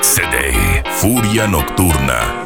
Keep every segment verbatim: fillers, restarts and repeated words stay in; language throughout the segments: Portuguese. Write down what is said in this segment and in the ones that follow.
C D Furia Nocturna.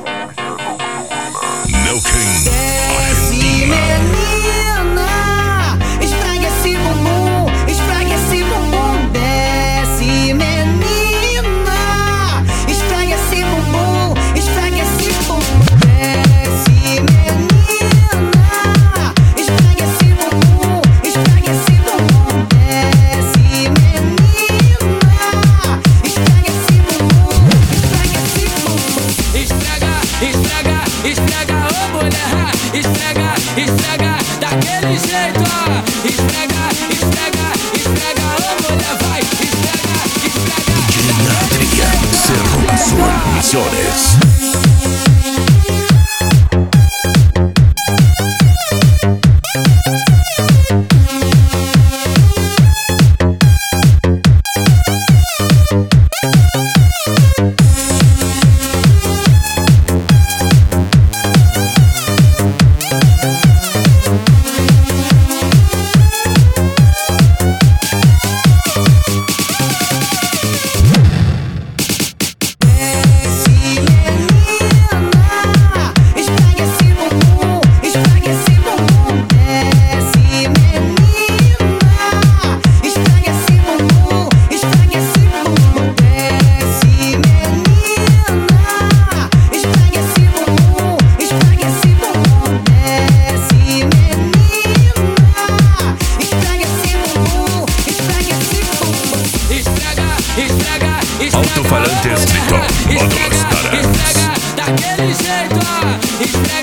Neuquén, Argentina. Menina, esfrega esse bumbum, esfrega esse bumbum. Desce, menina, esfrega esse bumbum, esfrega esse bumbum. Desce, menina, esfrega esse bumbum, esfrega esse bumbum. Desce, menina, esfrega esse bumbum, esfrega esse bumbum. Esfrega, esfrega, esfrega, ô mulher. Esfrega, esfrega, daquele jeito, ó. Esfrega, esfrega, esfrega, ô mulher, vai. Esfrega, esfrega. Geriatría, Cerro Azul, Misiones. Alto-falantes de Tom, Esfrega, Motos Taras. daquele jeito, ó. Esfrega.